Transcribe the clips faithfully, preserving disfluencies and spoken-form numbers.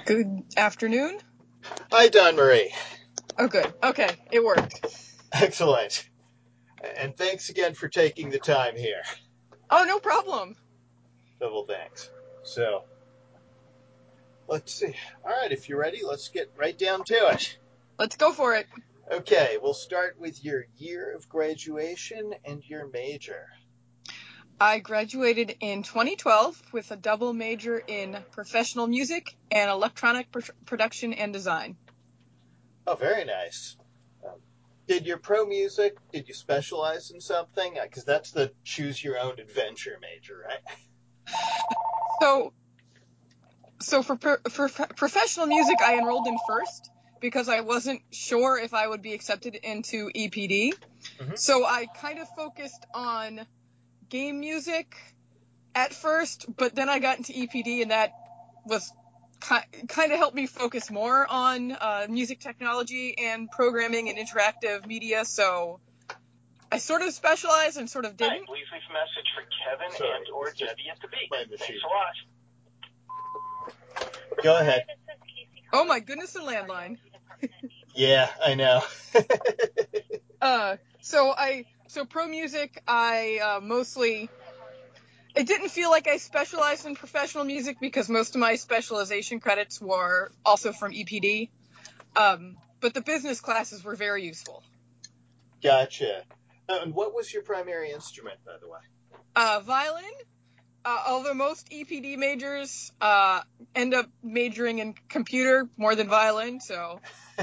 Good afternoon. Hi, Don Marie. Oh, good. Okay, it worked. Excellent. And thanks again for taking the time here. Oh, no problem. Double thanks. So, let's see. All right, if you're ready, let's get right down to it. Let's go for it. Okay, we'll start with your year of graduation and your major. I graduated in twenty twelve with a double major in professional music and electronic pr- production and design. Oh, very nice. Um, did your pro music, did you specialize in something? Because that's the choose your own adventure major, right? So, so for, pro- for pro- professional music, I enrolled in first because I wasn't sure if I would be accepted into E P D. Mm-hmm. So I kind of focused on game music at first, but then I got into E P D, and that was ki- kind of helped me focus more on uh, music technology and programming and interactive media. So I sort of specialized and sort of didn't. Hi, please leave a message for Kevin Sorry, and or it's just Debbie at the beat. my machine. Thanks a lot. Go ahead. Oh my goodness, a landline. Yeah, I know. uh, so I so pro music, I uh, mostly. It didn't feel like I specialized in professional music because most of my specialization credits were also from E P D. Um, but the business classes were very useful. Gotcha. Uh, and what was your primary instrument, by the way? Uh, violin. Uh, although most E P D majors uh, end up majoring in computer more than violin, so.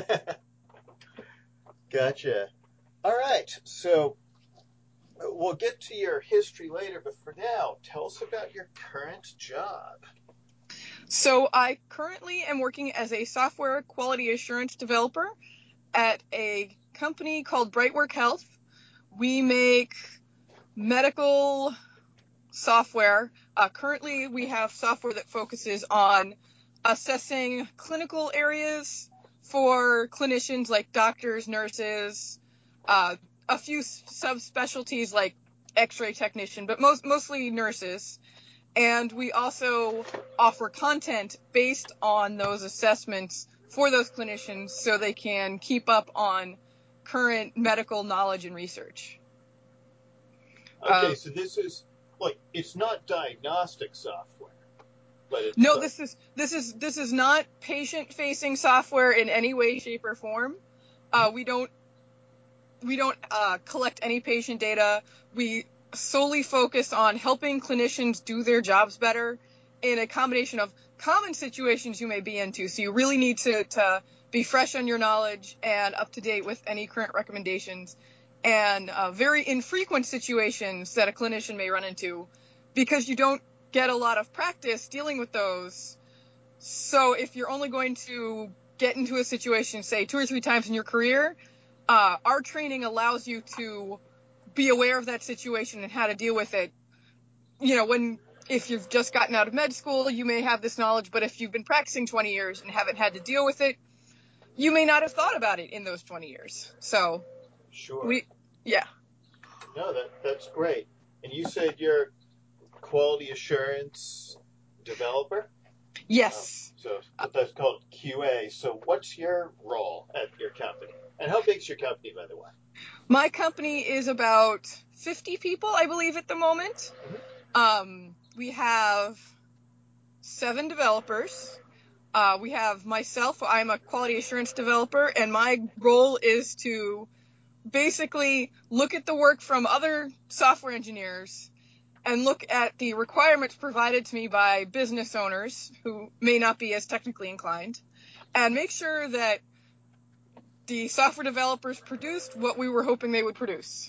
Gotcha. All right. So we'll get to your history later, but for now, tell us about your current job. So I currently am working as a software quality assurance developer at a company called Brightwork Health. We make medical software. Uh, currently, we have software that focuses on assessing clinical areas for clinicians like doctors, nurses, uh, a few subspecialties like X-ray technician, but most mostly nurses. And we also offer content based on those assessments for those clinicians so they can keep up on current medical knowledge and research. Okay, Uh, so this is like it's not diagnostic software, but it's no, like, this is this is this is not patient-facing software in any way, shape, or form. Uh, we don't we don't uh, collect any patient data. We solely focus on helping clinicians do their jobs better in a combination of common situations you may be into. So you really need to, to be fresh on your knowledge and up to date with any current recommendations, and uh, very infrequent situations that a clinician may run into because you don't get a lot of practice dealing with those. So if you're only going to get into a situation, say, two or three times in your career, uh, our training allows you to be aware of that situation and how to deal with it. You know, when, if you've just gotten out of med school, you may have this knowledge, but if you've been practicing twenty years and haven't had to deal with it, you may not have thought about it in those twenty years. So, sure. we, yeah. No, that that's great. And you said you're quality assurance developer? Yes. Um, so but that's called Q A. So what's your role at your company? And how big's your company, by the way? My company is about fifty people, I believe, at the moment. Mm-hmm. Um, we have seven developers. Uh, we have myself. I'm a quality assurance developer, and my role is to basically look at the work from other software engineers and look at the requirements provided to me by business owners who may not be as technically inclined, and make sure that the software developers produced what we were hoping they would produce.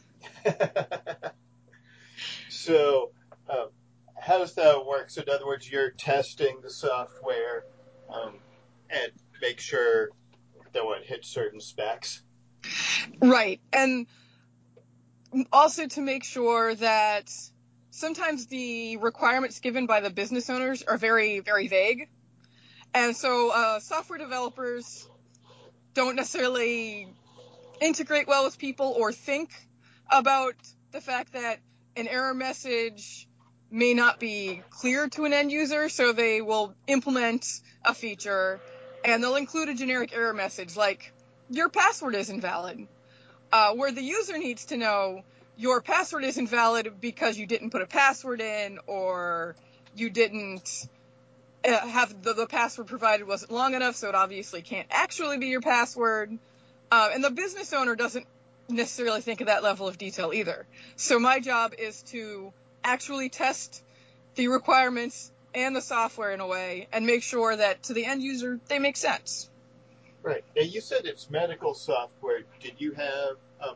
So, um, how does that work? So, in other words, you're testing the software um, and make sure that it hits certain specs. Right. And also to make sure that sometimes the requirements given by the business owners are very, very vague. And so uh, software developers don't necessarily integrate well with people or think about the fact that an error message may not be clear to an end user, so they will implement a feature and they'll include a generic error message like, your password is invalid, uh, where the user needs to know your password is invalid because you didn't put a password in, or you didn't uh, have the, the password provided wasn't long enough, so it obviously can't actually be your password. Uh, and the business owner doesn't necessarily think of that level of detail either. So my job is to actually test the requirements and the software in a way and make sure that to the end user they make sense. Right. Now, you said it's medical software. Did you have um,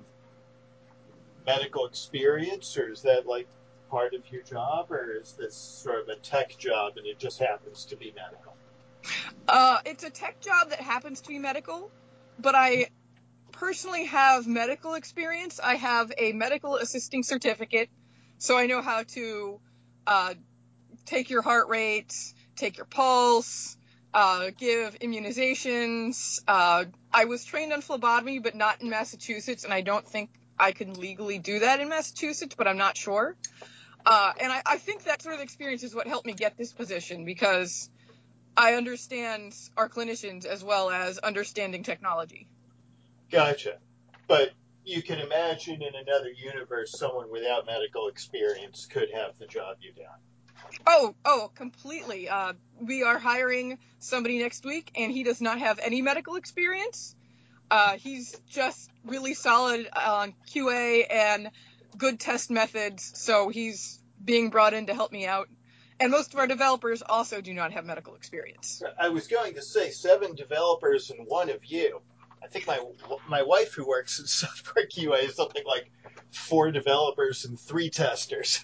medical experience, or is that like part of your job, or is this sort of a tech job and it just happens to be medical? Uh, it's a tech job that happens to be medical, but I personally have medical experience. I have a medical assisting certificate, so I know how to uh, take your heart rate, take your pulse, uh, give immunizations. Uh, I was trained on phlebotomy, but not in Massachusetts, and I don't think I can legally do that in Massachusetts, but I'm not sure. Uh, and I, I think that sort of experience is what helped me get this position, because I understand our clinicians as well as understanding technology. Gotcha. But you can imagine in another universe, someone without medical experience could have the job you do. Oh, oh, completely. Uh, we are hiring somebody next week, and he does not have any medical experience. Uh, he's just really solid on Q A and good test methods, so he's being brought in to help me out. And most of our developers also do not have medical experience. I was going to say seven developers and one of you. I think my my wife, who works in software Q A, is something like four developers and three testers.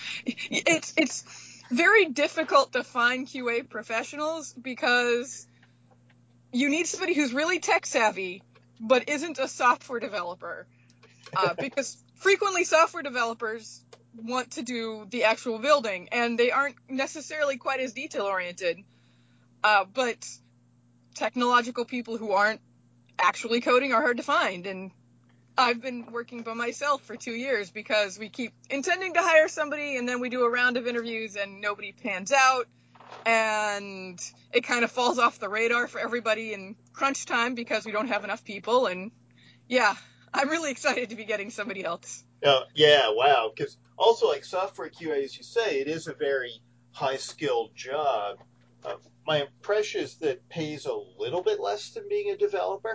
It's it's very difficult to find Q A professionals because you need somebody who's really tech savvy but isn't a software developer. Uh, because frequently software developers want to do the actual building, and they aren't necessarily quite as detail oriented. Uh, but technological people who aren't actually coding are hard to find. And I've been working by myself for two years because we keep intending to hire somebody, and then we do a round of interviews and nobody pans out. And it kind of falls off the radar for everybody in crunch time because we don't have enough people. And yeah, I'm really excited to be getting somebody else. Uh, yeah, wow. Because also, like software Q A, as you say, it is a very high-skilled job. Uh, my impression is that it pays a little bit less than being a developer.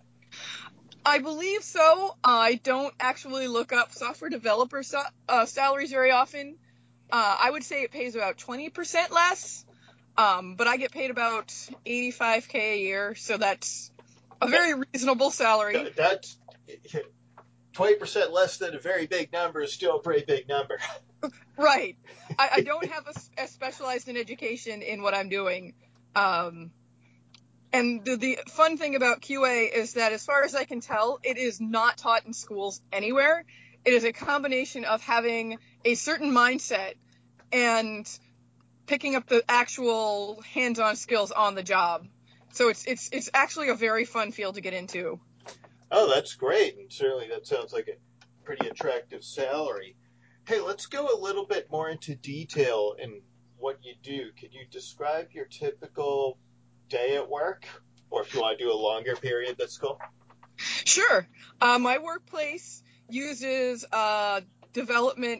I believe so. I don't actually look up software developer so, uh, salaries very often. Uh, I would say it pays about twenty percent less, um, but I get paid about eighty-five K a year, so that's a very reasonable salary. That's twenty percent less than a very big number is still a pretty big number. Right. I, I don't have a, a specialized in education in what I'm doing. Um, and the, the fun thing about Q A is that, as far as I can tell, it is not taught in schools anywhere. It is a combination of having a certain mindset and picking up the actual hands-on skills on the job. So it's it's it's actually a very fun field to get into. Oh, that's great. And certainly that sounds like a pretty attractive salary. Hey, let's go a little bit more into detail in what you do. Can you describe your typical day at work? Or if you want to do a longer period, that's cool. Sure. Uh, my workplace uses a development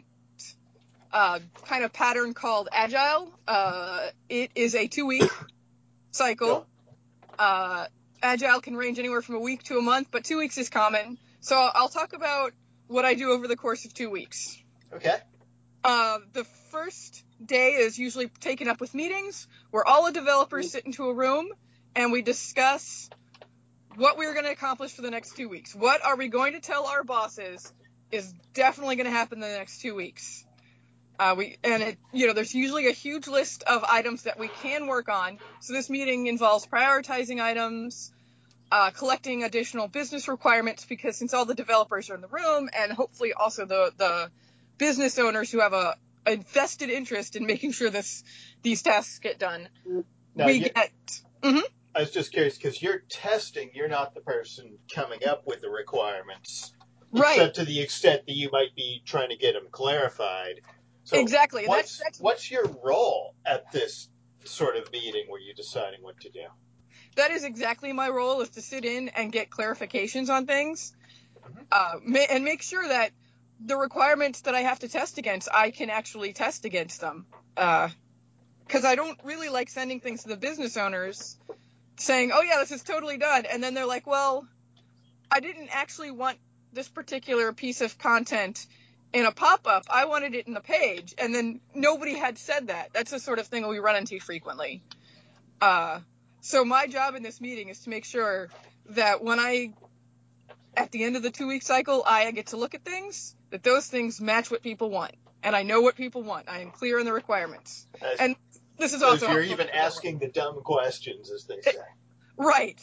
uh, kind of pattern called Agile. Uh, it is a two-week cycle. Uh, Agile can range anywhere from a week to a month, but two weeks is common. So I'll talk about what I do over the course of two weeks. Okay. Uh, the first day is usually taken up with meetings where all the developers sit into a room and we discuss what we're going to accomplish for the next two weeks. What are we going to tell our bosses is definitely going to happen in the next two weeks. Uh, we and it, you know, there's usually a huge list of items that we can work on. So this meeting involves prioritizing items, uh, collecting additional business requirements, because since all the developers are in the room, and hopefully also the the business owners who have a, a vested interest in making sure this these tasks get done, Now, we you, get. Mm-hmm. I was just curious because you're testing. You're not the person coming up with the requirements, Right. except to the extent that you might be trying to get them clarified. So exactly. What's That's, that's what's your role at this sort of meeting where you're deciding what to do? that is exactly my role, is to sit in and get clarifications on things, Mhm. uh, ma- and make sure that the requirements that I have to test against, I can actually test against them. Uh, because I don't really like sending things to the business owners saying, oh yeah, this is totally done. And then they're like, well, I didn't actually want this particular piece of content in a pop-up. I wanted it in the page. And then nobody had said that. That's the sort of thing we run into frequently. Uh, so my job in this meeting is to make sure that when I, at the end of the two-week cycle, I get to look at things, that those things match what people want. And I know what people want. I am clear on the requirements. As, And this is as also you're helpful even for the asking the dumb questions, as they say. Right.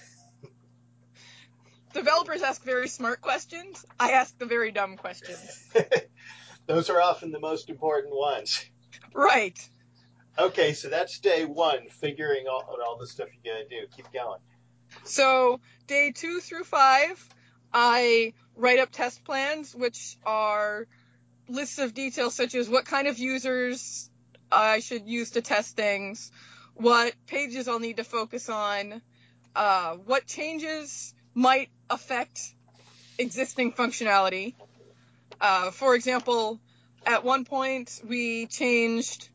Developers ask very smart questions. I ask the very dumb questions. Those are often the most important ones. Right. Okay, so that's day one, figuring out all, all the stuff you gotta do. Keep going. So day two through five, I write up test plans, which are lists of details such as what kind of users I should use to test things, what pages I'll need to focus on, uh, what changes might affect existing functionality. Uh, for example, at one point we changed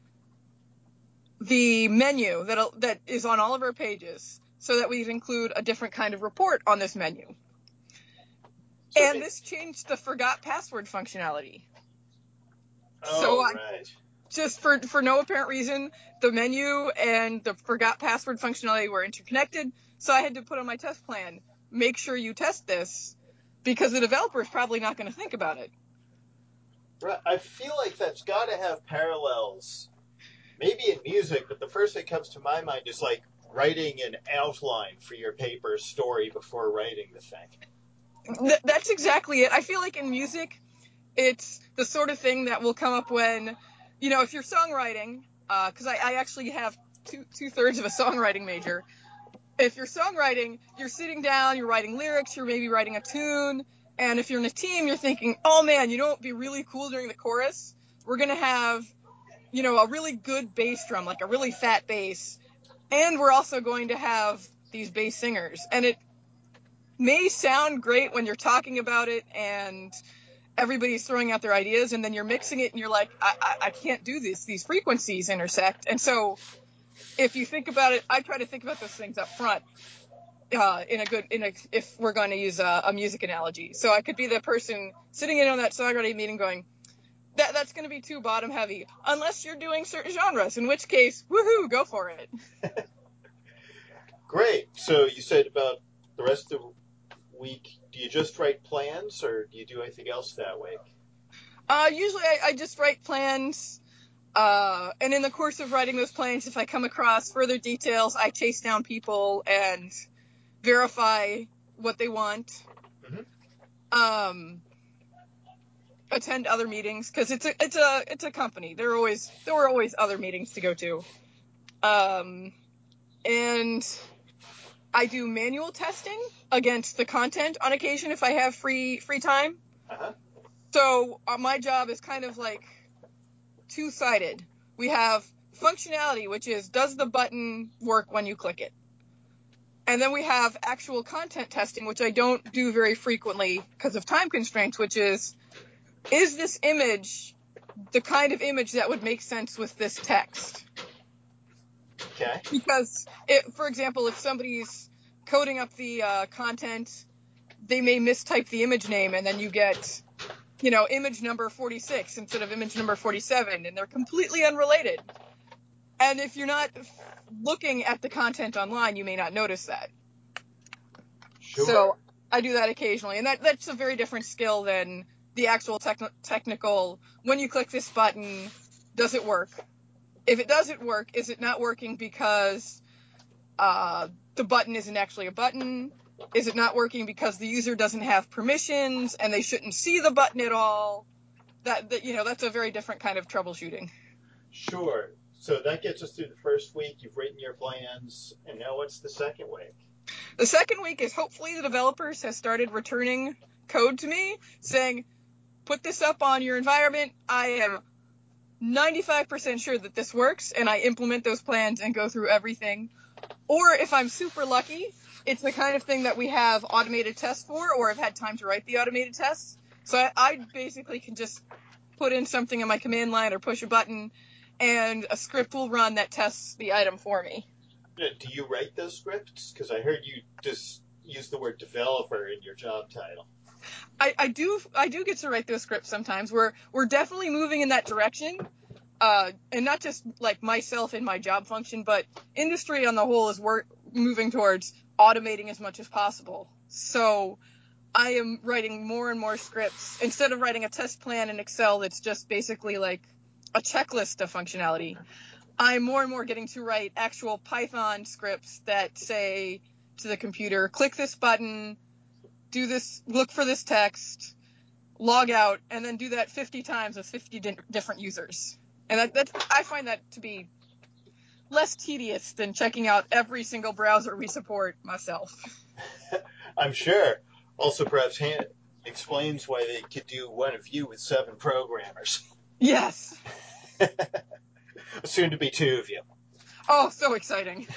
the menu that that is on all of our pages so that we'd include a different kind of report on this menu. So And it- this changed the forgot password functionality. oh, So I, right. just for, for no apparent reason, the menu and the forgot password functionality were interconnected. So I had to put on my test plan, make sure you test this, because the developer is probably not going to think about it. Right. I feel like that's got to have parallels, maybe in music, but the first thing that comes to my mind is like writing an outline for your paper story before writing the thing. Th- that's exactly it. I feel like in music, it's the sort of thing that will come up when, you know, if you're songwriting, because uh, I, I actually have two two thirds of a songwriting major. If you're songwriting, you're sitting down, you're writing lyrics, you're maybe writing a tune, and if you're in a team, you're thinking, oh man, you know what would be really cool during the chorus? We're gonna have, you know, a really good bass drum, like a really fat bass, and we're also going to have these bass singers. And it may sound great when you're talking about it and everybody's throwing out their ideas, and then you're mixing it and you're like, I, I, I can't do this. These frequencies intersect. And so if you think about it, I try to think about those things up front. Uh, in a good, in a, if we're going to use a, a music analogy. So I could be the person sitting in on that songwriting meeting going, that, that's going to be too bottom heavy, unless you're doing certain genres, in which case, woohoo, go for it. Great. So you said about the rest of the week, do you just write plans or do you do anything else that week? Uh, usually I, I just write plans, uh, and in the course of writing those plans, if I come across further details, I chase down people and verify what they want. Mm-hmm. Um, attend other meetings, because it's a it's a it's a company. There are always there were always other meetings to go to. Um, and I do manual testing against the content on occasion if I have free free time. Uh-huh. So uh, my job is kind of like two-sided. We have functionality, which is, does the button work when you click it? And then we have actual content testing, which I don't do very frequently because of time constraints, which is, is this image the kind of image that would make sense with this text? Okay. Because, it, for example, if somebody's coding up the uh, content, they may mistype the image name, and then you get, you know, image number forty-six instead of image number forty-seven, and they're completely unrelated. And if you're not looking at the content online, you may not notice that. Sure. So I do that occasionally, and that, that's a very different skill than the actual techn- technical, when you click this button, does it work? If it doesn't work, is it not working because uh, the button isn't actually a button? Is it not working because the user doesn't have permissions and they shouldn't see the button at all? That, that you know, that's a very different kind of troubleshooting. Sure. So that gets us through the first week. You've written your plans, and now what's the second week? The second week is hopefully the developers have started returning code to me saying, put this up on your environment. I am ninety-five percent sure that this works, and I implement those plans and go through everything. Or if I'm super lucky, it's the kind of thing that we have automated tests for, or have had time to write the automated tests. So I, I basically can just put in something in my command line or push a button, and a script will run that tests the item for me. Yeah, do you write those scripts? Because I heard you just use the word developer in your job title. I, I do I do get to write those scripts sometimes. We're we're definitely moving in that direction. Uh, and not just like myself in my job function, but industry on the whole is work, moving towards automating as much as possible. So I am writing more and more scripts instead of writing a test plan in Excel that's just basically like a checklist of functionality. I'm more and more getting to write actual Python scripts that say to the computer, click this button, do this, look for this text, log out, and then do that fifty times with fifty di- different users. And that, that's, I find that to be less tedious than checking out every single browser we support myself. I'm sure. Also, perhaps Han explains why they could do one of you with seven programmers. Yes. Soon to be two of you. Oh, so exciting.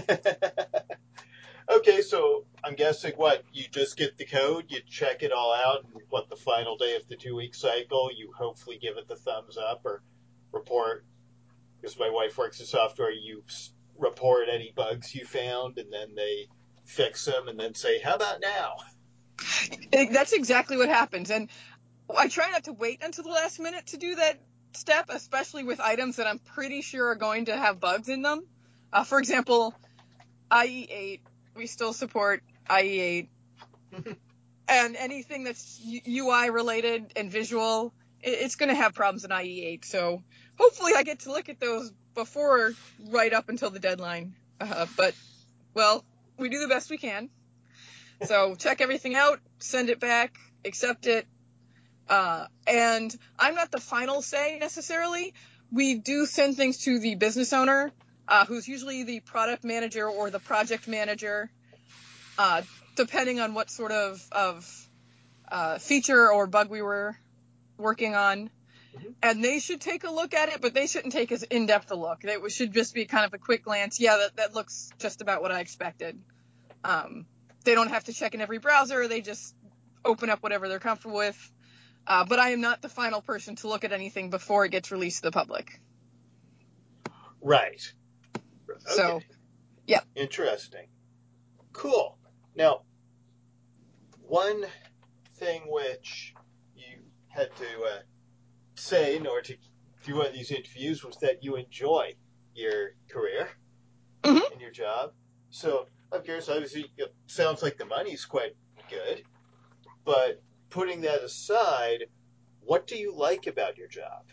Okay, so I'm guessing what? You just get the code, you check it all out, and what, the final day of the two-week cycle, you hopefully give it the thumbs up or report. Because my wife works in software, you report any bugs you found, and then they fix them, and then say, how about now? That's exactly what happens. And I try not to wait until the last minute to do that step, especially with items that I'm pretty sure are going to have bugs in them. Uh, for example, I E eight, we still support I E eight. And anything that's U I related and visual, it's going to have problems in I E eight. So hopefully I get to look at those before right up until the deadline. Uh, but, well, we do the best we can. So check everything out, send it back, accept it. Uh, and I'm not the final say necessarily. We do send things to the business owner, uh, who's usually the product manager or the project manager, uh, depending on what sort of, of uh, feature or bug we were working on. Mm-hmm. And they should take a look at it, but they shouldn't take as in-depth a look. It should just be kind of a quick glance. Yeah, that, that looks just about what I expected. Um, they don't have to check in every browser. They just open up whatever they're comfortable with. Uh, but I am not the final person to look at anything before it gets released to the public. Right. Okay. So, yeah. Interesting. Cool. Now, one thing which you had to uh, say in order to do one of these interviews was that you enjoy your career mm-hmm. and your job. So I'm curious, obviously, it sounds like the money's quite good, but putting that aside, what do you like about your job?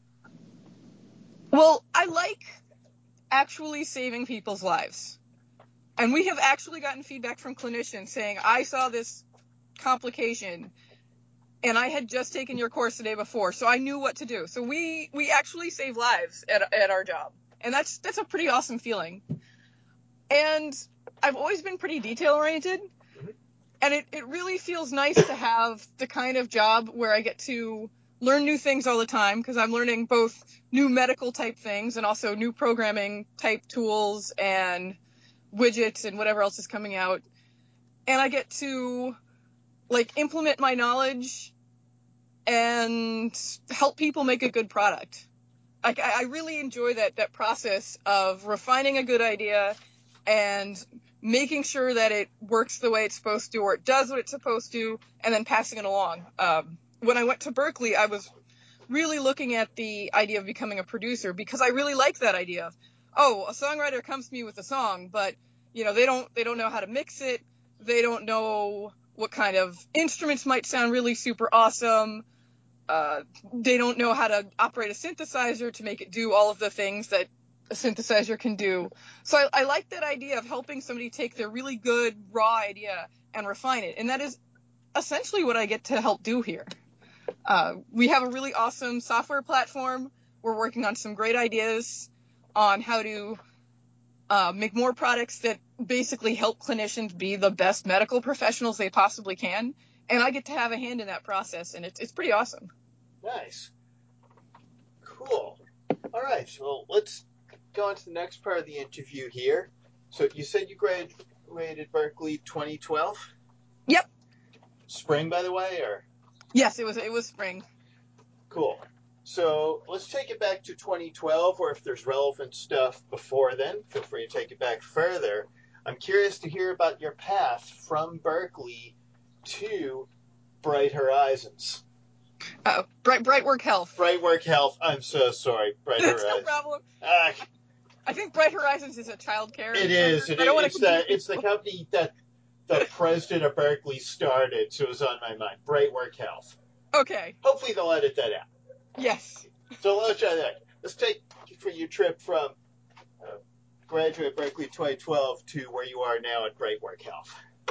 Well, I like actually saving people's lives. And we have actually gotten feedback from clinicians saying, I saw this complication and I had just taken your course the day before, so I knew what to do. So we, we actually save lives at, at our job. And that's, that's a pretty awesome feeling. And I've always been pretty detail oriented. Mm-hmm. And it, it really feels nice to have the kind of job where I get to learn new things all the time, because I'm learning both new medical type things and also new programming type tools and widgets and whatever else is coming out. And I get to like implement my knowledge and help people make a good product. Like I, I really enjoy that, that process of refining a good idea and making sure that it works the way it's supposed to, or it does what it's supposed to, and then passing it along. Um, when I went to Berkeley, I was really looking at the idea of becoming a producer because I really liked that idea of, oh, a songwriter comes to me with a song, but you know, they don't, they don't know how to mix it. They don't know what kind of instruments might sound really super awesome. Uh, they don't know how to operate a synthesizer to make it do all of the things that a synthesizer can do. So I, I like that idea of helping somebody take their really good raw idea and refine it. And that is essentially what I get to help do here. Uh, we have a really awesome software platform. We're working on some great ideas on how to uh, make more products that basically help clinicians be the best medical professionals they possibly can. And I get to have a hand in that process, and it's it's pretty awesome. Nice. Cool. All right, well, let's go on to the next part of the interview here. So you said you graduated Berkeley twenty twelve? Yep. Spring, by the way, or? Yes, it was it was spring. Cool. So let's take it back to twenty twelve, or if there's relevant stuff before then, feel free to take it back further. I'm curious to hear about your path from Berkeley to Bright Horizons. Uh, Bright Bright Work Health. Bright Work Health. I'm so sorry. Bright That's Horizons. no problem. Ah, I think Bright Horizons is a child care. it is. It, I don't want it's to the it's the company that the president of Berkeley started, so it was on my mind. Bright Work Health. Okay. Hopefully they'll edit that out. Yes. So let's try that. Let's take for your trip from uh, graduate Berkeley twenty twelve to where you are now at Bright Work Health.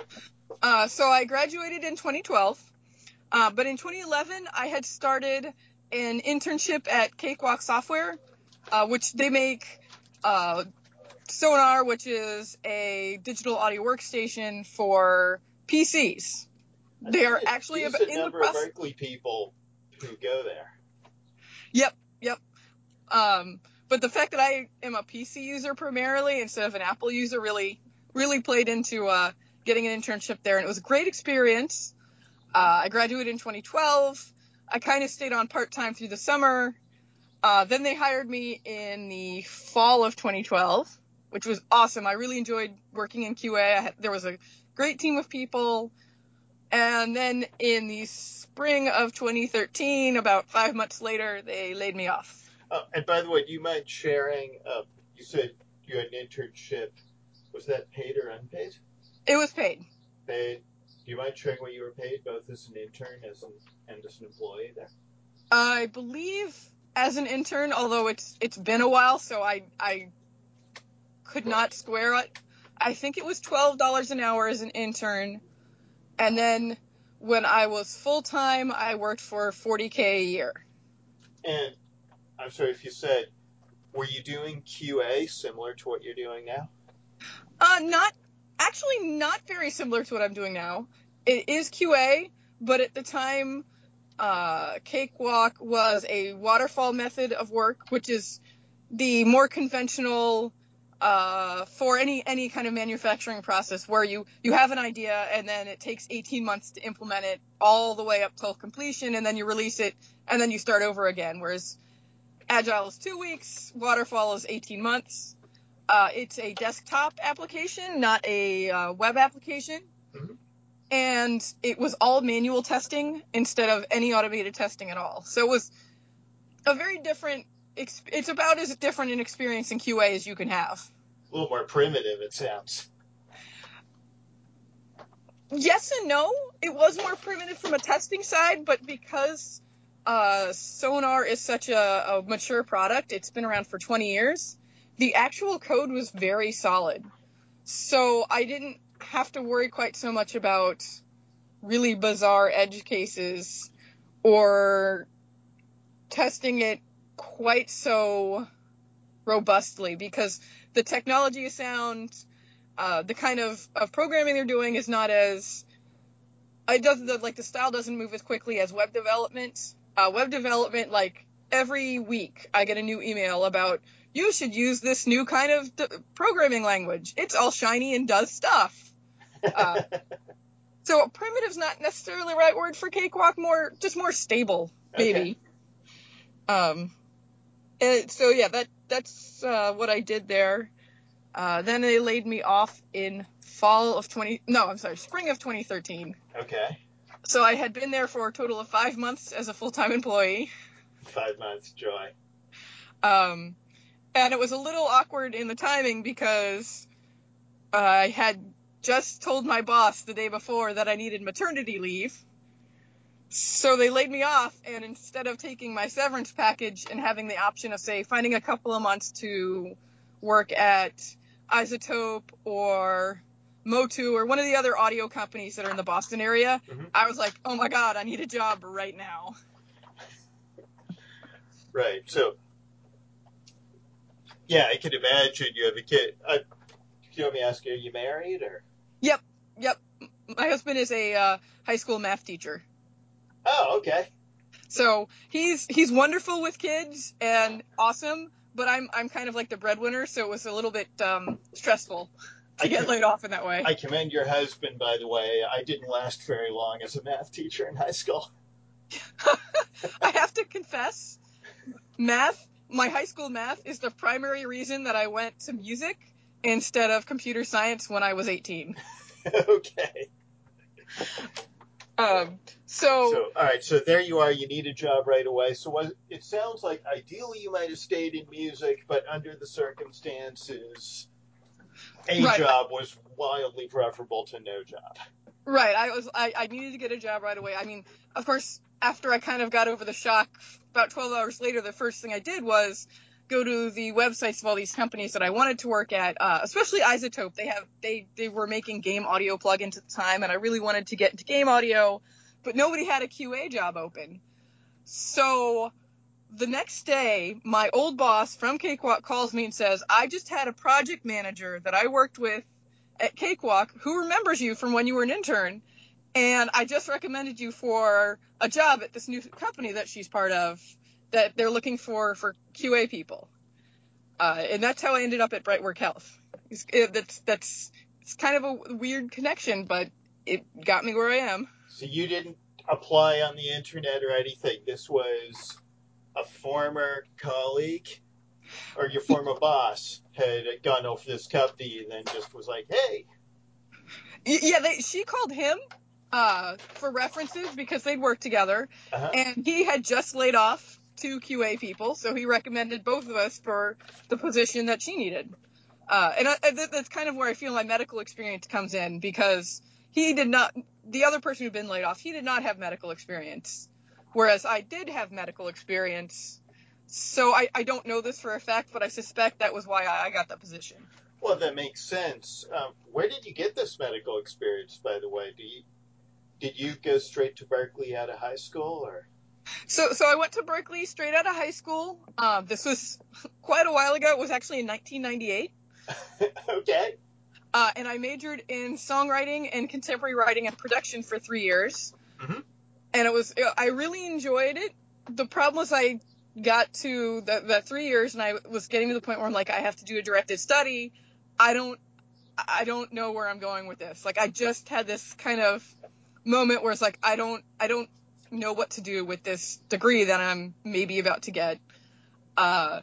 Uh, so I graduated in twenty twelve, uh, but in twenty eleven I had started an internship at Cakewalk Software, uh, which they make uh, Sonar, which is a digital audio workstation for P Cs. They are actually There's about a in the number of process. Berkeley people who go there. Yep, yep. Um, but the fact that I am a P C user primarily instead of an Apple user really, really played into uh, getting an internship there, and it was a great experience. Uh, I graduated in twenty twelve. I kind of stayed on part-time through the summer. Uh, then they hired me in the fall of twenty twelve, which was awesome. I really enjoyed working in Q A. I had, there was a great team of people. And then in the spring of twenty thirteen, about five months later, they laid me off. Oh, and by the way, do you mind sharing, uh, you said you had an internship. Was that paid or unpaid? It was paid. Paid. Do you mind sharing what you were paid, both as an intern as an, and as an employee there? I believe as an intern, although it's it's been a while, so I I could not square it. I think it was twelve dollars an hour as an intern, and then when I was full time, I worked for forty K a year. And I'm sorry if you said, were you doing Q A similar to what you're doing now? Uh, not actually not very similar to what I'm doing now. It is Q A, but at the time, uh, Cakewalk was a waterfall method of work, which is the more conventional uh, for any any kind of manufacturing process where you you have an idea and then it takes eighteen months to implement it all the way up till completion, and then you release it and then you start over again. Whereas Agile is two weeks, waterfall is eighteen months. Uh, it's a desktop application, not a uh, web application. Mm-hmm. And it was all manual testing instead of any automated testing at all. So it was a very different, it's about as different an experience in Q A as you can have. A little more primitive, it sounds. Yes and no. It was more primitive from a testing side, but because uh, Sonar is such a, a mature product, it's been around for twenty years, the actual code was very solid. So I didn't have to worry quite so much about really bizarre edge cases or testing it quite so robustly, because the technology is sound. Uh, the kind of, of programming they're doing is not as, it doesn't, like the style doesn't move as quickly as web development. Uh, web development, like every week I get a new email about, you should use this new kind of d- programming language. It's all shiny and does stuff. Uh, so primitive's not necessarily the right word for Cakewalk, more, just more stable, maybe. Okay. Um, and so yeah, that, that's, uh, what I did there. Uh, then they laid me off in fall of twenty, no, I'm sorry, spring of twenty thirteen. Okay. So I had been there for a total of five months as a full-time employee. Five months, joy. Um, and it was a little awkward in the timing because uh, I had just told my boss the day before that I needed maternity leave. So they laid me off, and instead of taking my severance package and having the option of, say, finding a couple of months to work at Isotope or Motu or one of the other audio companies that are in the Boston area, mm-hmm. I was like, oh my God, I need a job right now. Right. So, yeah, I can imagine you have a kid. Uh, you want me to ask you, are you married or? Yep. Yep. My husband is a uh, high school math teacher. Oh, okay. So he's he's wonderful with kids and awesome, but I'm I'm kind of like the breadwinner, so it was a little bit um, stressful to I get can- laid off in that way. I commend your husband, by the way. I didn't last very long as a math teacher in high school. I have to confess, math, my high school math is the primary reason that I went to music instead of computer science when I was eighteen. Okay. Um, so, So, all right. So there you are. You need a job right away. So what, it sounds like ideally you might have stayed in music, but under the circumstances, a Right. job was wildly preferable to no job. right, I was I, I needed to get a job right away. I mean, of course, after I kind of got over the shock, about twelve hours later, the first thing I did was go to the websites of all these companies that I wanted to work at, uh, especially Isotope. They have they they were making game audio plugins at the time, and I really wanted to get into game audio, but nobody had a Q A job open. So the next day, my old boss from Cakewalk calls me and says, I just had a project manager that I worked with at Cakewalk who remembers you from when you were an intern, and I just recommended you for a job at this new company that she's part of that they're looking for for Q A people. Uh, and that's how I ended up at Brightwork Health. It's, it, that's that's it's kind of a weird connection, but it got me where I am. So you didn't apply on the internet or anything. This was a former colleague or your former boss had gone over this company and then just was like, hey. Yeah, they, she called him uh, for references because they'd worked together, Uh-huh. and he had just laid off two Q A people, so he recommended both of us for the position that she needed. Uh, and I, that's kind of where I feel my medical experience comes in, because he did not, the other person who'd been laid off, he did not have medical experience, whereas I did have medical experience. So I, I don't know this for a fact, but I suspect that was why I, I got the position. Well, that makes sense. Um, where did you get this medical experience, by the way? Do you, did you go straight to Berkeley out of high school, or? So, so I went to Berkeley straight out of high school. Um, this was quite a while ago. It was actually in nineteen ninety-eight. Okay. Uh, and I majored in songwriting and contemporary writing and production for three years. Mm-hmm. And it was, I really enjoyed it. The problem was I got to the, the three years and I was getting to the point where I'm like, I have to do a directed study. I don't, I don't know where I'm going with this. Like, I just had this kind of moment where it's like, I don't, I don't know what to do with this degree that I'm maybe about to get. Uh,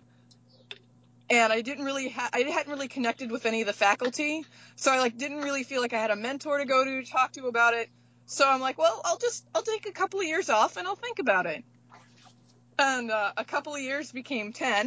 and I didn't really, ha- I hadn't really connected with any of the faculty. So I like didn't really feel like I had a mentor to go to, to talk to about it. So I'm like, well, I'll just, I'll take a couple of years off and I'll think about it. And, uh, a couple of years became ten.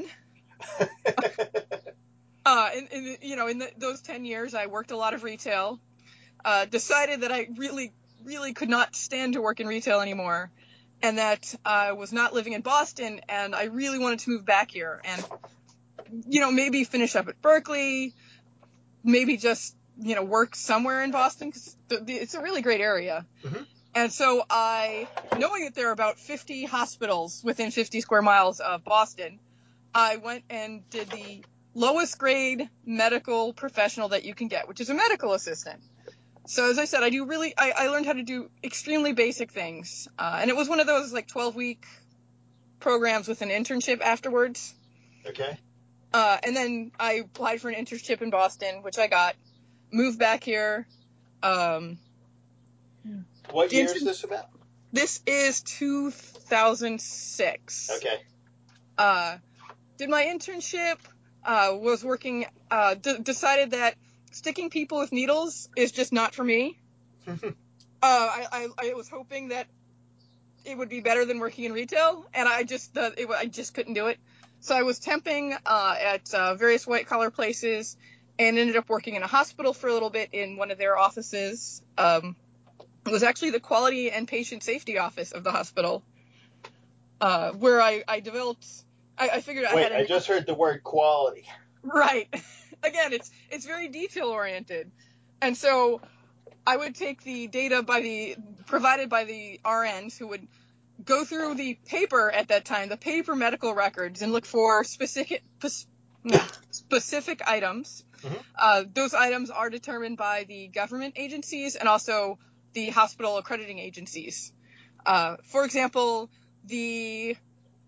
Uh, and, and you know, in the, those ten years, I worked a lot of retail, uh, decided that I really, really could not stand to work in retail anymore, and that I was not living in Boston, and I really wanted to move back here, and, you know, maybe finish up at Berkeley, maybe just, you know, work somewhere in Boston, because it's a really great area. Mm-hmm. And so I, knowing that there are about fifty hospitals within fifty square miles of Boston, I went and did the lowest grade medical professional that you can get, which is a medical assistant. So as I said, I do really, I, I learned how to do extremely basic things. Uh, and it was one of those like twelve week programs with an internship afterwards. Okay. Uh, and then I applied for an internship in Boston, which I got, moved back here. Um, What year intern- is this about? This is two thousand six. Okay. Uh, did my internship, uh, was working, uh, d- decided that sticking people with needles is just not for me. uh, I, I, I was hoping that it would be better than working in retail, and I just, uh, it, I just couldn't do it. So I was temping, uh, at, uh, various white collar places and ended up working in a hospital for a little bit in one of their offices. Um, it was actually the quality and patient safety office of the hospital, uh, where I, I developed, I, I figured I Wait, had a, I just heard the word quality. right. Again, it's it's very detail oriented. And so I would take the data by the provided by the R Ns who would go through the paper at that time, the paper medical records, and look for specific specific items. Mm-hmm. Uh, those items are determined by the government agencies and also the hospital accrediting agencies. Uh, for example, the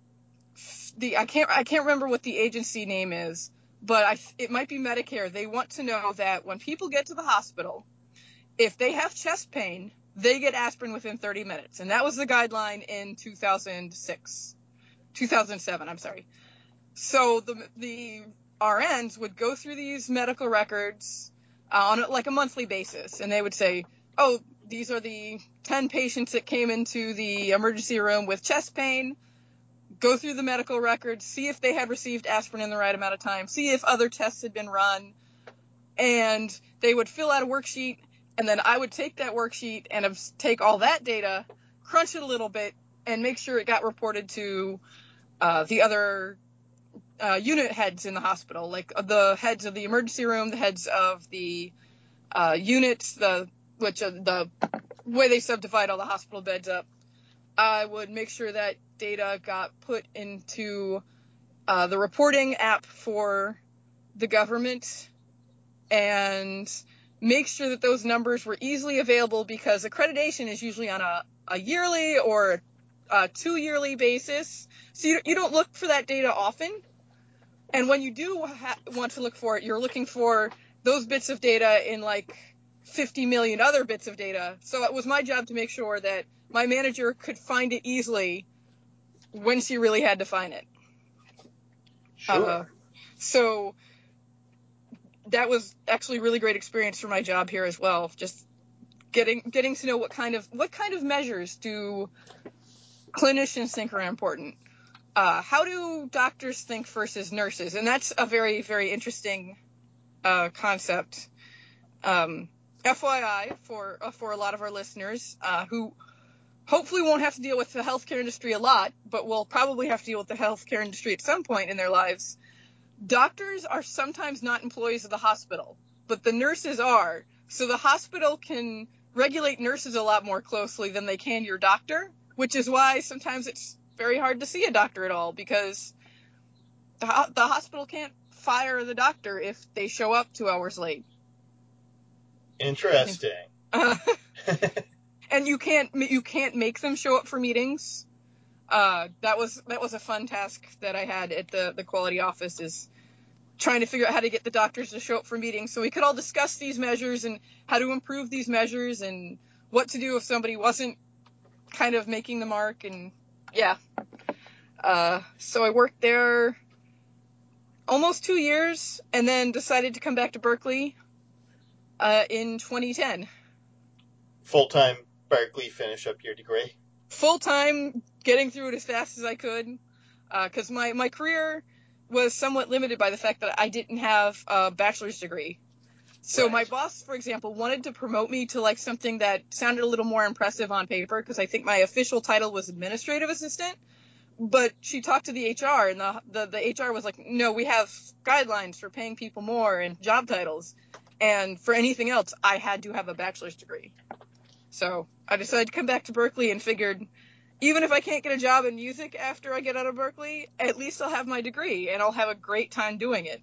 the I can't I can't remember what the agency name is, but I it might be Medicare. They want to know that when people get to the hospital, if they have chest pain, they get aspirin within thirty minutes, and that was the guideline in two thousand six, two thousand seven. I'm sorry. So the the R Ns would go through these medical records uh, on like a monthly basis, and they would say, "Oh, these are the ten patients that came into the emergency room with chest pain." Go through the medical records, see if they had received aspirin in the right amount of time, see if other tests had been run, and they would fill out a worksheet, and then I would take that worksheet and take all that data, crunch it a little bit, and make sure it got reported to uh, the other uh, unit heads in the hospital, like the heads of the emergency room, the heads of the uh, units, the which uh, the way they subdivide all the hospital beds up. I would make sure that data got put into uh, the reporting app for the government and make sure that those numbers were easily available, because accreditation is usually on a, a yearly or a two yearly basis. So you, you don't look for that data often. And when you do ha- want to look for it, you're looking for those bits of data in like fifty million other bits of data. So it was my job to make sure that my manager could find it easily when she really had to find it. Sure. Uh, so that was actually a really great experience for my job here as well. Just getting getting to know what kind of what kind of measures do clinicians think are important. Uh, how do doctors think versus nurses? And that's a very, very interesting uh, concept. Um, F Y I for uh, for a lot of our listeners uh, who hopefully won't have to deal with the healthcare industry a lot, but will probably have to deal with the healthcare industry at some point in their lives. Doctors are sometimes not employees of the hospital, but the nurses are. So the hospital can regulate nurses a lot more closely than they can your doctor, which is why sometimes it's very hard to see a doctor at all, because the, the hospital can't fire the doctor if they show up two hours late. Interesting. Uh, and you can't you can't make them show up for meetings. Uh, that was that was a fun task that I had at the, the quality office, is trying to figure out how to get the doctors to show up for meetings so we could all discuss these measures and how to improve these measures and what to do if somebody wasn't kind of making the mark. And yeah. Uh, so I worked there almost two years and then decided to come back to Berkeley uh, in twenty ten. Full-time Berkeley, finish up your degree? Full-time, getting through it as fast as I could, because uh, my, my career was somewhat limited by the fact that I didn't have a bachelor's degree. So Right. my boss, for example, wanted to promote me to like something that sounded a little more impressive on paper, because I think my official title was administrative assistant. But she talked to the H R, and the, the the H R was like, no, we have guidelines for paying people more and job titles. And for anything else, I had to have a bachelor's degree. So I decided to come back to Berkeley and figured, even if I can't get a job in music after I get out of Berkeley, at least I'll have my degree and I'll have a great time doing it.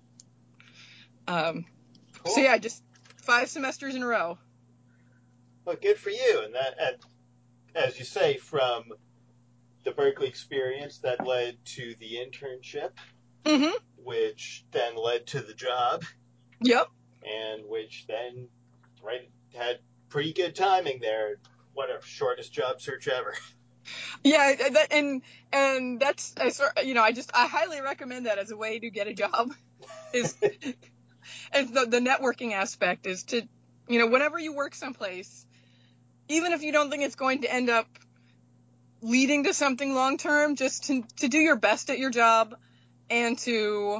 Um, Cool. So yeah, just five semesters in a row. Well, good for you. And that, and as you say, from the Berkeley experience, that led to the internship, Mm-hmm. which then led to the job, Yep. and which then right had pretty good timing there. Whatever, shortest job search ever. Yeah, that, and and that's I sort you know I just I highly recommend that as a way to get a job. Is and the the networking aspect is to, you know, whenever you work someplace, even if you don't think it's going to end up leading to something long term, just to to do your best at your job and to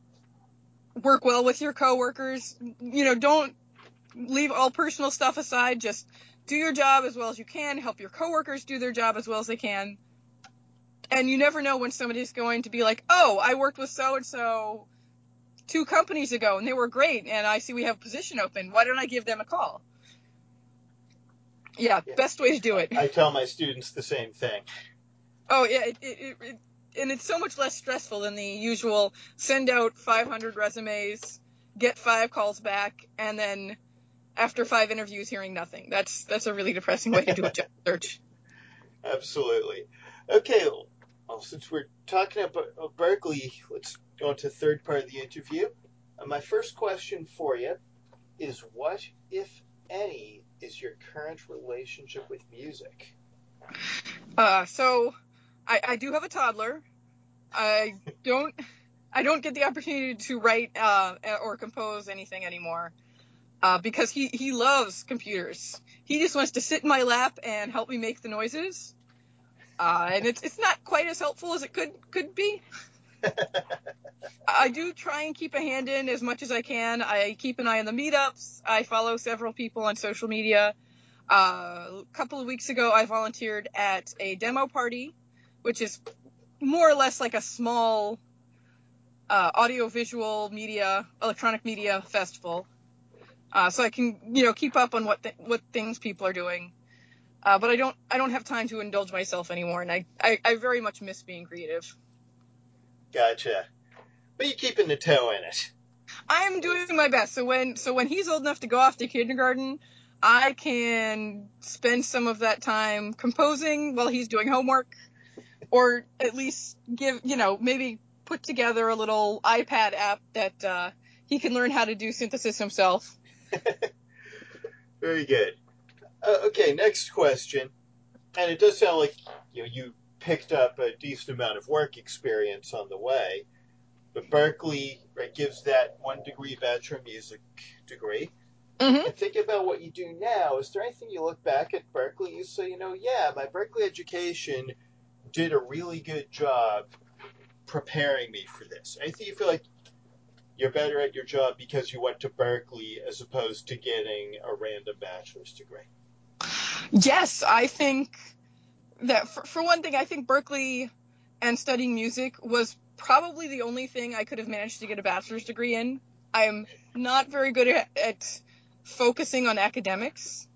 work well with your coworkers. You know, don't leave all personal stuff aside. Just do your job as well as you can. Help your coworkers do their job as well as they can. And you never know when somebody's going to be like, oh, I worked with so-and-so two companies ago and they were great, and I see we have a position open. Why don't I give them a call? Yeah, Yeah. best way to do it. I tell my students the same thing. Oh, yeah, it, it, it, and it's so much less stressful than the usual send out five hundred resumes, get five calls back, and then after five interviews hearing nothing. That's that's a really depressing way to do a job search. Absolutely. Okay, well, since we're talking about Berklee, let's go into the third part of the interview. Uh, my first question for you is what, if any, is your current relationship with music? Uh, so I, I do have a toddler. I don't I don't get the opportunity to write uh, or compose anything anymore uh, because he, he loves computers. He just wants to sit in my lap and help me make the noises. Uh, and it's it's not quite as helpful as it could could be. I do try and keep a hand in as much as I can. I keep an eye on the meetups. I follow several people on social media. Uh, a couple of weeks ago, I volunteered at a demo party, which is more or less like a small uh, audio-visual media, electronic media festival. Uh, so I can, you know, keep up on what th- what things people are doing. Uh, but I don't I don't have time to indulge myself anymore, and I, I, I very much miss being creative. Gotcha. But you're keeping the toe in it. I'm doing my best. So when so when he's old enough to go off to kindergarten, I can spend some of that time composing while he's doing homework, or at least give, you know, maybe put together a little iPad app that uh, he can learn how to do synthesis himself. Very good. Uh, okay, next question. And it does sound like you know you picked up a decent amount of work experience on the way. But Berklee, right, gives that one degree Bachelor of Music degree. Mm-hmm. And thinking about what you do now, is there anything you look back at Berklee, you say, you know, yeah, my Berklee education did a really good job preparing me for this? Anything you feel like you're better at your job because you went to Berklee as opposed to getting a random bachelor's degree? Yes, I think that for, for one thing, I think Berklee and studying music was probably the only thing I could have managed to get a bachelor's degree in. I'm not very good at, at focusing on academics.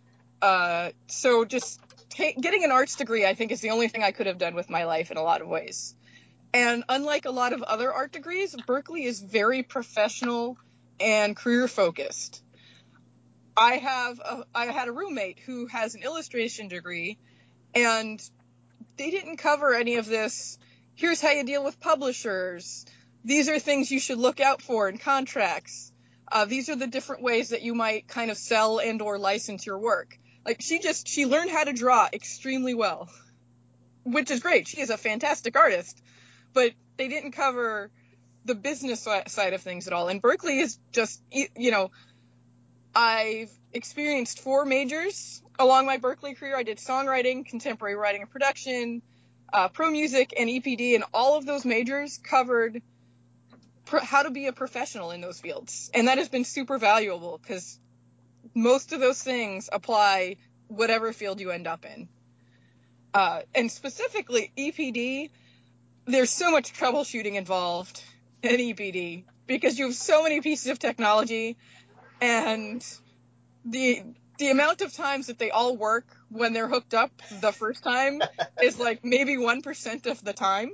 Uh, so just ta- getting an arts degree, I think, is the only thing I could have done with my life in a lot of ways. And unlike a lot of other art degrees, Berklee is very professional and career focused. I have a, I had a roommate who has an illustration degree, and they didn't cover any of this. Here's how you deal with publishers. These are things you should look out for in contracts. Uh, these are the different ways that you might kind of sell and or license your work. Like she just, she learned how to draw extremely well, which is great. She is a fantastic artist, but they didn't cover the business side of things at all. And Berklee is just, you know, I've experienced four majors along my Berklee career. I did songwriting, contemporary writing and production, uh, pro music, and E P D, and all of those majors covered pro- how to be a professional in those fields. And that has been super valuable because most of those things apply whatever field you end up in. Uh, and specifically E P D, there's so much troubleshooting involved in E P D because you have so many pieces of technology, and the the amount of times that they all work when they're hooked up the first time is like maybe one percent of the time.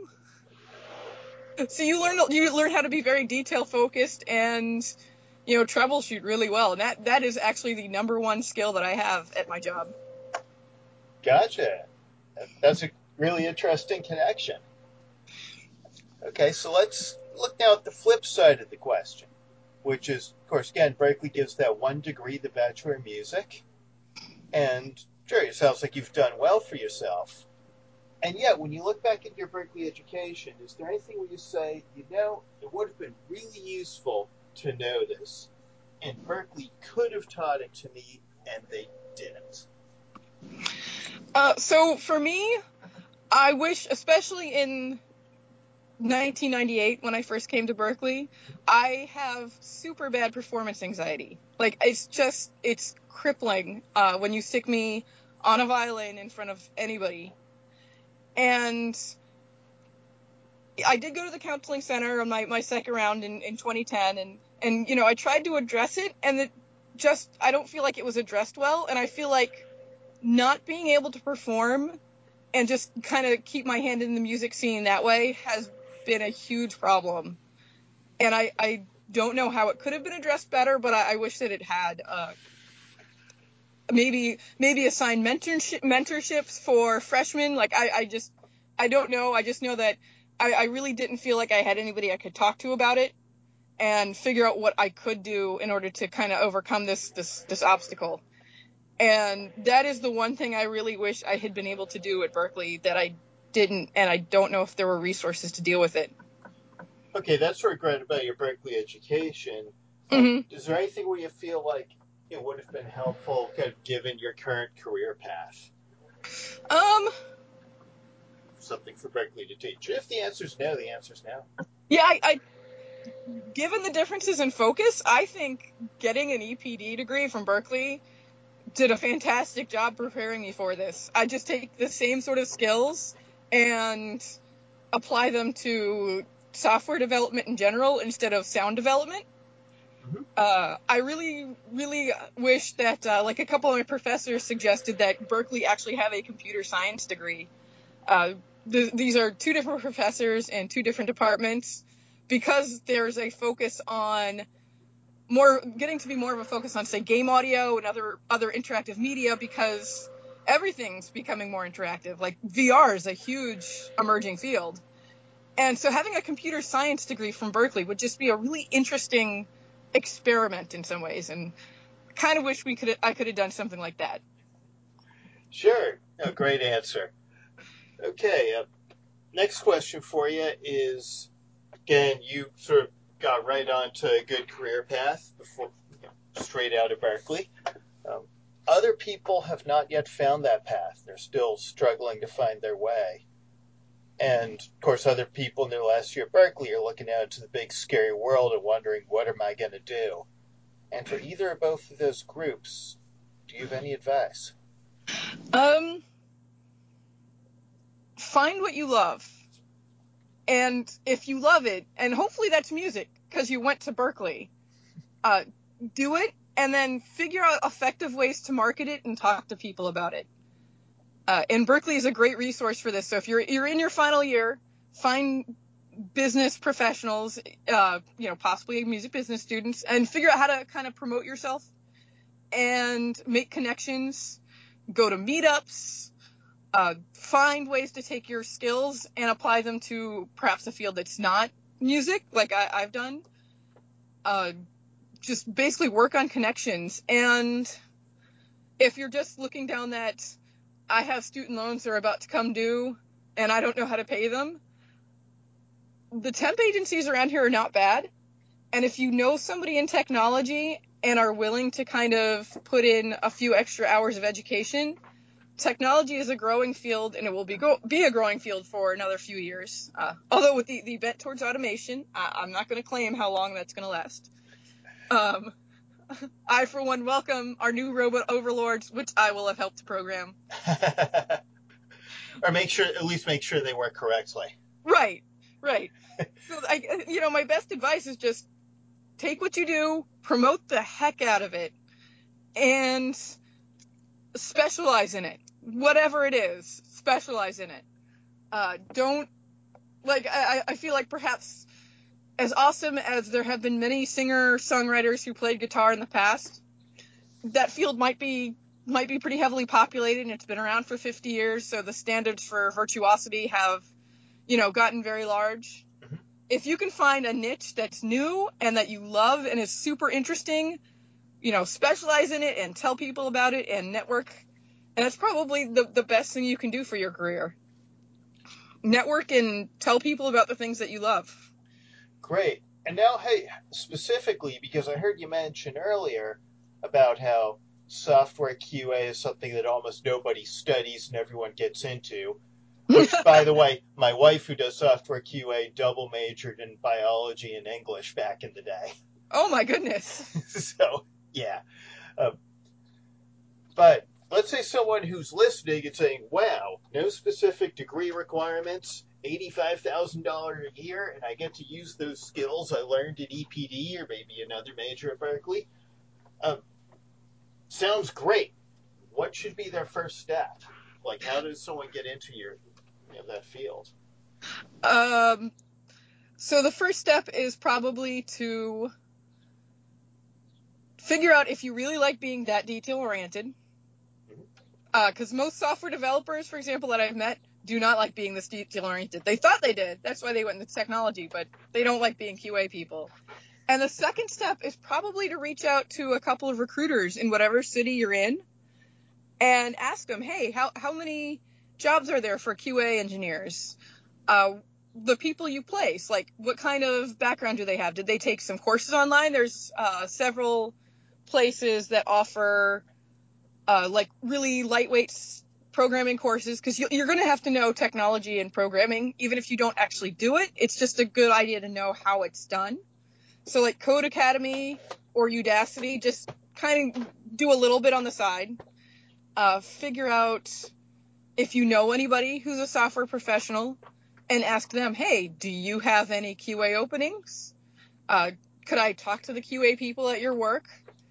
So you learn you learn how to be very detail focused and, you know, troubleshoot really well. And that that is actually the number one skill that I have at my job. Gotcha. That's a really interesting connection. Okay, so let's look now at the flip side of the question, which is, of course, again, Berklee gives that one degree, the Bachelor of Music, and sure, it sounds like you've done well for yourself. And yet, when you look back at your Berklee education, is there anything where you say, you know, it would have been really useful to know this, and Berklee could have taught it to me, and they didn't? Uh, so for me, I wish, especially in nineteen ninety-eight when I first came to Berklee, I have super bad performance anxiety. Like it's just it's crippling uh, when you stick me on a violin in front of anybody. And I did go to the counseling center on my, my second round in, in twenty ten, and and you know I tried to address it, and it just I don't feel like it was addressed well, and I feel like not being able to perform and just kind of keep my hand in the music scene that way has been a huge problem. And I, I don't know how it could have been addressed better, but I, I wish that it had. Uh, maybe maybe assign mentorship mentorships for freshmen. Like I, I just I don't know. I just know that I, I really didn't feel like I had anybody I could talk to about it and figure out what I could do in order to kind of overcome this, this, this obstacle. And that is the one thing I really wish I had been able to do at Berkeley that I didn't, and I don't know if there were resources to deal with it. Okay, that's what I regret about your Berkeley education. Um, Mm-hmm. Is there anything where you feel like it would have been helpful, kind of given your current career path? Um, Something for Berkeley to teach. If the answer's no, the answer's no. yeah, I, I, given the differences in focus, I think getting an E P D degree from Berkeley did a fantastic job preparing me for this. I just take the same sort of skills and apply them to software development in general instead of sound development. Mm-hmm. Uh, I really, really wish that, uh, like a couple of my professors suggested that Berkeley actually have a computer science degree. Uh, th- these are two different professors in two different departments because there's a focus on more, getting to be more of a focus on, say, game audio and other, other interactive media because everything's becoming more interactive. Like V R is a huge emerging field. And so having a computer science degree from Berkeley would just be a really interesting experiment in some ways, and kind of wish we could I could have done something like that. Sure. A great answer. Okay. Uh, next question for you is, again, you sort of got right onto a good career path before, you know, straight out of Berkeley. Um, other people have not yet found that path. They're still struggling to find their way. And, of course, other people in their last year at Berkeley are looking out into the big, scary world and wondering, what am I going to do? And for either or both of those groups, do you have any advice? Um, find what you love. And if you love it, and hopefully that's music, because you went to Berkeley, uh, do it, and then figure out effective ways to market it and talk to people about it. Uh, and Berkeley is a great resource for this. So if you're you're in your final year, find business professionals, uh, you know, possibly music business students, and figure out how to kind of promote yourself and make connections, go to meetups, uh, find ways to take your skills and apply them to perhaps a field that's not music, like I, I've done. Uh, just basically work on connections. And if you're just looking down that, I have student loans that are about to come due and I don't know how to pay them, the temp agencies around here are not bad. And if you know somebody in technology and are willing to kind of put in a few extra hours of education, technology is a growing field, and it will be go- be a growing field for another few years. Uh, although with the, the bent towards automation, I- I'm not going to claim how long that's going to last. Um, I, for one, welcome our new robot overlords, which I will have helped to program. Or make sure, at least make sure they work correctly. Right, right. So, I, you know, my best advice is just take what you do, promote the heck out of it, and specialize in it. Whatever it is, specialize in it. Uh, don't, like, I, I feel like perhaps as awesome as there have been many singer-songwriters who played guitar in the past, that field might be might be pretty heavily populated, and it's been around for fifty years, so the standards for virtuosity have, you know, gotten very large. Mm-hmm. If you can find a niche that's new and that you love and is super interesting, you know, specialize in it and tell people about it and network. And that's probably the, the best thing you can do for your career. Network and tell people about the things that you love. Great. And now, hey, specifically, because I heard you mention earlier about how software Q A is something that almost nobody studies and everyone gets into. Which, by the way, my wife, who does software Q A, double majored in biology and English back in the day. Oh, my goodness. So, yeah. Um, but let's say someone who's listening and saying, wow, no specific degree requirements, eighty-five thousand dollars a year, and I get to use those skills I learned at E P D or maybe another major at Berkeley. Um, sounds great. What should be their first step? Like, how does someone get into your, you know, that field? Um, so the first step is probably to figure out if you really like being that detail-oriented. Because mm-hmm. uh, most software developers, for example, that I've met, do not like being this detail-oriented. They thought they did. That's why they went into technology, but they don't like being Q A people. And the second step is probably to reach out to a couple of recruiters in whatever city you're in and ask them, hey, how, how many jobs are there for Q A engineers? Uh, the people you place, like what kind of background do they have? Did they take some courses online? There's uh, several places that offer uh, like really lightweight programming courses, because you're going to have to know technology and programming, even if you don't actually do it. It's just a good idea to know how it's done. So like Code Academy or Udacity, just kind of do a little bit on the side. Uh, figure out if you know anybody who's a software professional and ask them, hey, do you have any Q A openings? Uh, could I talk to the Q A people at your work?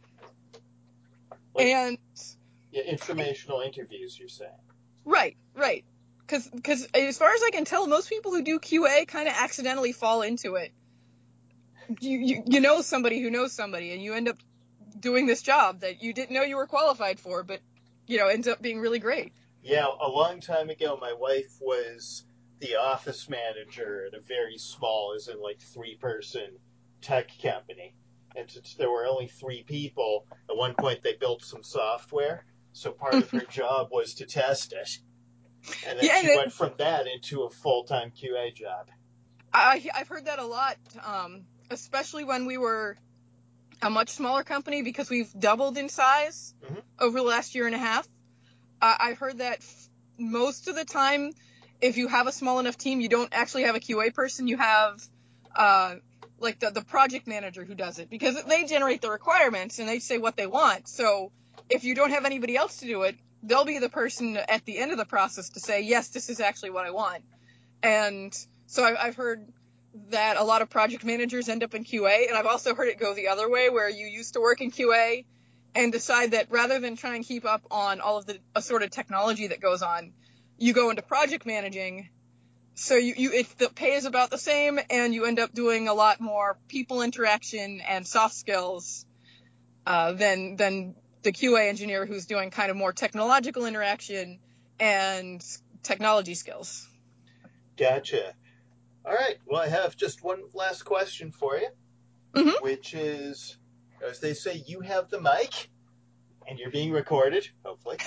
Like, and yeah, informational interviews, you're saying. Right, right. Because because as far as I can tell, most people who do Q A kind of accidentally fall into it. You, you you know somebody who knows somebody, and you end up doing this job that you didn't know you were qualified for, but, you know, ends up being really great. Yeah, a long time ago, my wife was the office manager at a very small, as in like three-person tech company. And since there were only three people, at one point they built some software, so part of her job was to test it. And then Yeah, she and went from that into a full-time Q A job. I, I've heard that a lot, um, especially when we were a much smaller company, because we've doubled in size Mhm. over the last year and a half. Uh, I've heard that f- most of the time, if you have a small enough team, you don't actually have a Q A person. You have uh, like the, the project manager who does it, because they generate the requirements and they say what they want. So if you don't have anybody else to do it, they'll be the person at the end of the process to say, yes, this is actually what I want. And so I, I've heard that a lot of project managers end up in Q A, and I've also heard it go the other way, where you used to work in Q A and decide that rather than try and keep up on all of the assorted technology that goes on, you go into project managing. So you, you if the pay is about the same, and you end up doing a lot more people interaction and soft skills uh, than than the Q A engineer who's doing kind of more technological interaction and technology skills. Gotcha. All right. Well, I have just one last question for you, Mm-hmm. which is, as they say, you have the mic, and you're being recorded, hopefully.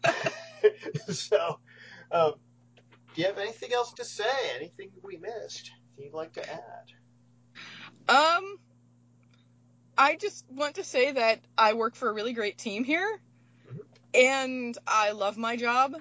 so, um, do you have anything else to say? Anything we missed you'd like to add? Um, I just want to say that I work for a really great team here, Mhm. and I love my job.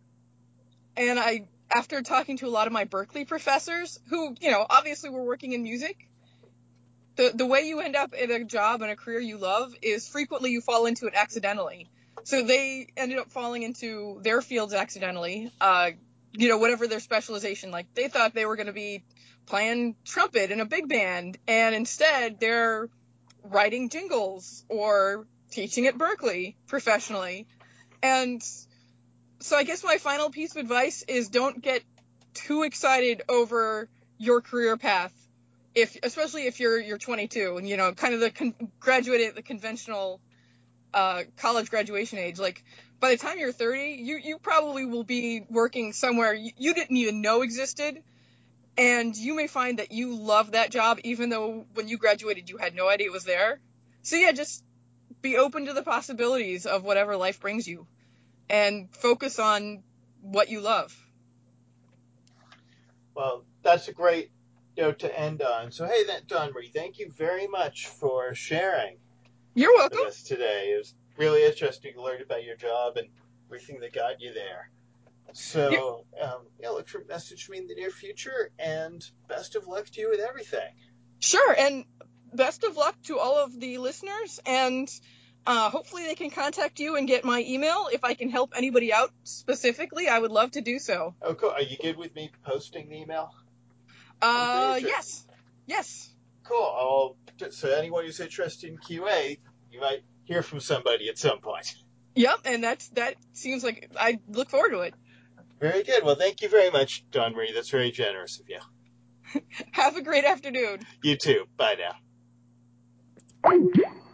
And I, after talking to a lot of my Berkeley professors, who, you know, obviously were working in music, the, the way you end up in a job and a career you love is frequently you fall into it accidentally. So they ended up falling into their fields accidentally, uh, you know, whatever their specialization. Like, they thought they were going to be playing trumpet in a big band, and instead they're writing jingles or teaching at Berkeley professionally. And so I guess my final piece of advice is don't get too excited over your career path, if especially if you're you're twenty-two and, you know, kind of the con- graduate at the conventional uh, college graduation age. Like, by the time you're thirty, you you probably will be working somewhere you, you didn't even know existed, and you may find that you love that job even though when you graduated you had no idea it was there. So yeah, just be open to the possibilities of whatever life brings you, and focus on what you love. Well, that's a great note to end on. So, hey, that Dawn Marie, thank you very much for sharing You're welcome. with us today. It was really interesting to learn about your job and everything that got you there. So, um, yeah, look for message me in the near future, and best of luck to you with everything. Sure, and best of luck to all of the listeners, and uh, hopefully they can contact you and get my email. If I can help anybody out specifically, I would love to do so. Oh, cool. Are you good with me posting the email? Uh, Page, or- yes. Yes. Cool. I'll, so anyone who's interested in Q A, you might hear from somebody at some point. Yep, and that's that seems like I look forward to it. Very good. Well, thank you very much, Dawn Marie. That's very generous of you. Have a great afternoon. You too. Bye now.